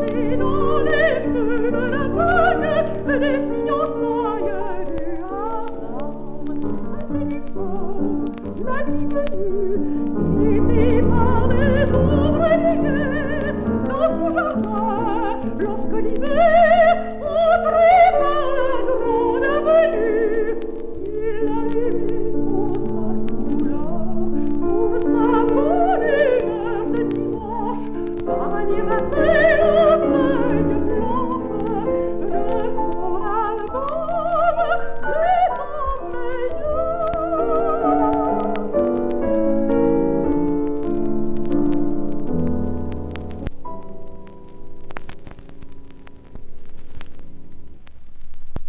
Et dans les feux de la vague, les fiançailles du hasard. La nuit venue, guidée par les ombres d'hiver, dans son jardin, lorsque l'hiver